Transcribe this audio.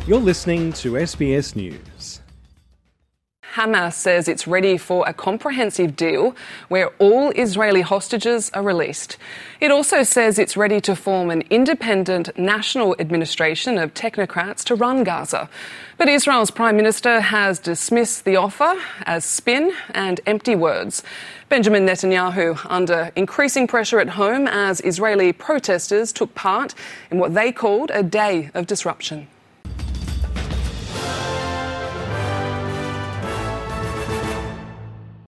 You're listening to SBS News. Hamas says it's ready for a comprehensive deal where all Israeli hostages are released. It also says it's ready to form an independent national administration of technocrats to run Gaza. But Israel's Prime Minister has dismissed the offer as spin and empty words. Benjamin Netanyahu under increasing pressure at home as Israeli protesters took part in what they called a day of disruption.